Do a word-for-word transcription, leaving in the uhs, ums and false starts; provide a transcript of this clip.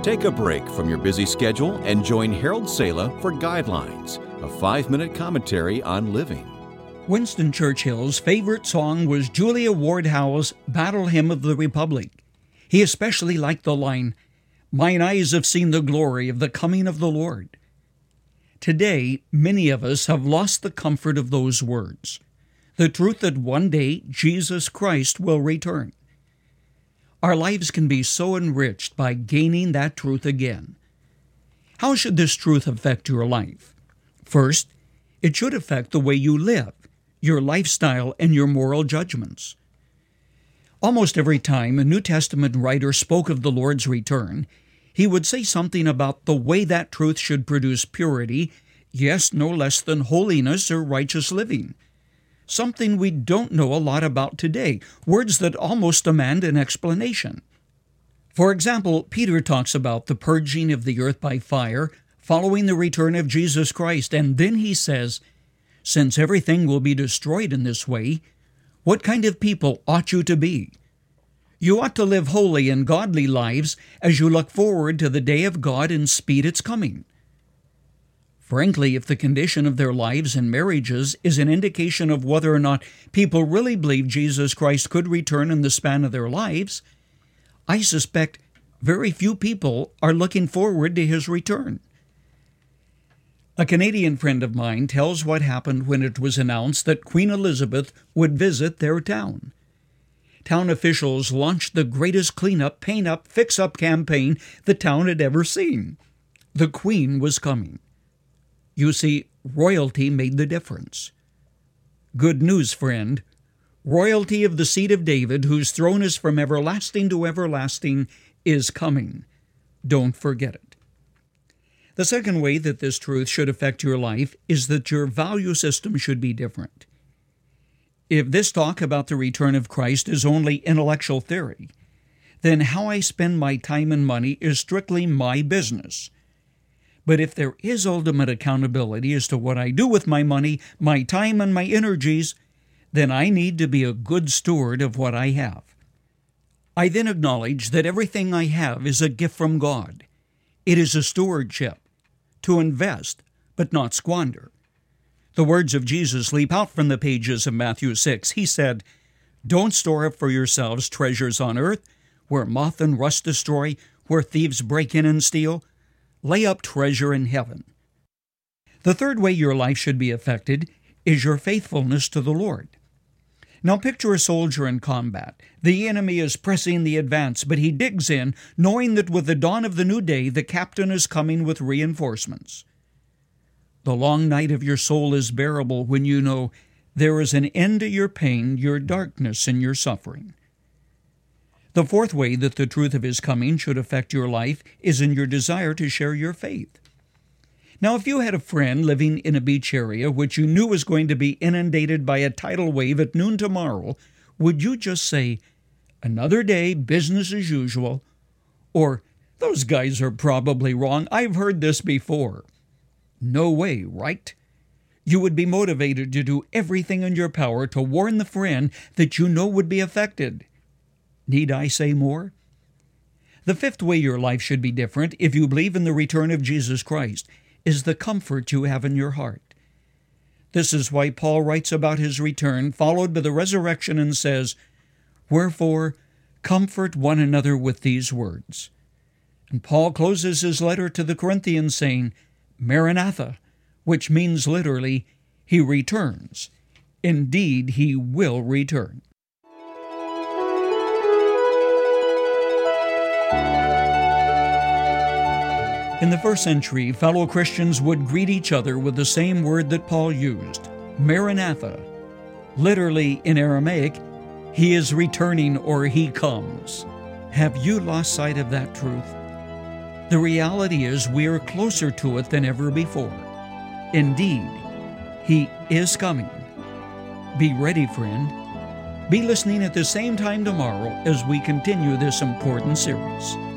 Take a break from your busy schedule and join Harold Sala for Guidelines, a five-minute commentary on living. Winston Churchill's favorite song was Julia Ward Howe's Battle Hymn of the Republic. He especially liked the line, "Mine eyes have seen the glory of the coming of the Lord." Today, many of us have lost the comfort of those words, the truth that one day Jesus Christ will return. Our lives can be so enriched by gaining that truth again. How should this truth affect your life? First, it should affect the way you live, your lifestyle, and your moral judgments. Almost every time a New Testament writer spoke of the Lord's return, he would say something about the way that truth should produce purity, yes, no less than holiness or righteous living. Something we don't know a lot about today, words that almost demand an explanation. For example, Peter talks about the purging of the earth by fire following the return of Jesus Christ, and then he says, "Since everything will be destroyed in this way, what kind of people ought you to be? You ought to live holy and godly lives as you look forward to the day of God and speed its coming." Frankly, if the condition of their lives and marriages is an indication of whether or not people really believe Jesus Christ could return in the span of their lives, I suspect very few people are looking forward to his return. A Canadian friend of mine tells what happened when it was announced that Queen Elizabeth would visit their town. Town officials launched the greatest clean-up, paint-up, fix-up campaign the town had ever seen. The Queen was coming. You see, royalty made the difference. Good news, friend. Royalty of the seed of David, whose throne is from everlasting to everlasting, is coming. Don't forget it. The second way that this truth should affect your life is that your value system should be different. If this talk about the return of Christ is only intellectual theory, then how I spend my time and money is strictly my business. But if there is ultimate accountability as to what I do with my money, my time, and my energies, then I need to be a good steward of what I have. I then acknowledge that everything I have is a gift from God. It is a stewardship, to invest, but not squander. The words of Jesus leap out from the pages of Matthew six. He said, "Don't store up for yourselves treasures on earth, where moth and rust destroy, where thieves break in and steal. Lay up treasure in heaven." The third way your life should be affected is your faithfulness to the Lord. Now picture a soldier in combat. The enemy is pressing the advance, but he digs in, knowing that with the dawn of the new day, the captain is coming with reinforcements. The long night of your soul is bearable when you know there is an end to your pain, your darkness, and your suffering. The fourth way that the truth of his coming should affect your life is in your desire to share your faith. Now, if you had a friend living in a beach area which you knew was going to be inundated by a tidal wave at noon tomorrow, would you just say, "Another day, business as usual," or "Those guys are probably wrong, I've heard this before"? No way, right? You would be motivated to do everything in your power to warn the friend that you know would be affected. Need I say more? The fifth way your life should be different, if you believe in the return of Jesus Christ, is the comfort you have in your heart. This is why Paul writes about his return, followed by the resurrection, and says, "Wherefore, comfort one another with these words." And Paul closes his letter to the Corinthians saying, "Maranatha," which means literally, He returns. Indeed, He will return. In the first century, fellow Christians would greet each other with the same word that Paul used, Maranatha. Literally, in Aramaic, He is returning or He comes. Have you lost sight of that truth? The reality is we are closer to it than ever before. Indeed, He is coming. Be ready, friend. Be listening at the same time tomorrow as we continue this important series.